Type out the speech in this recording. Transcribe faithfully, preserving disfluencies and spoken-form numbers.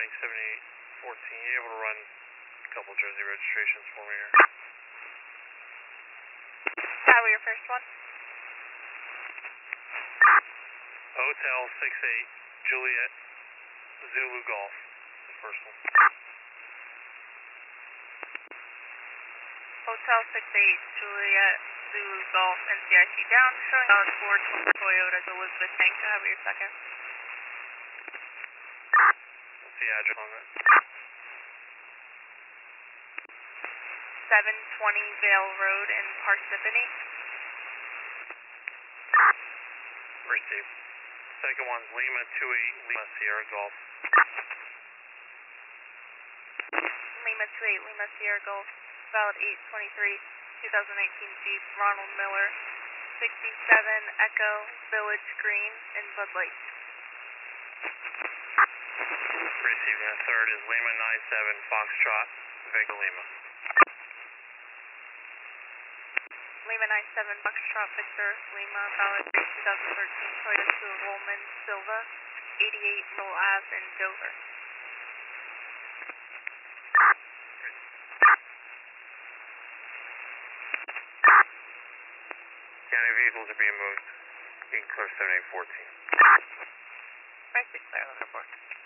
Mike seventy-eight fourteen, you able to run a couple Jersey registrations for me here? Tower, your first one. Hotel six eight, Juliet, Zulu Golf, the first one. Hotel six eight, Juliet, Zulu Golf, N C I C down, showing out Ford Toyota's Elizabeth Tank. Tower, your second. What's the address on that? seven twenty Vale Road in Parsippany. Received. Second one's Lima two eight, Lima Sierra Golf. Lima two eight, Lima Sierra Golf, valid eight twenty-three, twenty nineteen Jeep, Ronald Miller, sixty-seven Echo, Village Green in Bud Light. Received. And the third is Lima nine seven, Foxtrot, Victor Lima. Lima nine seven, Foxtrot, Victor Lima, valid twenty thirteen Toyota Rollman Silva, eighty-eight Mill Ave in Dover. County vehicles are being moved. You can clear seventy-eight fourteen. Right, clear, report.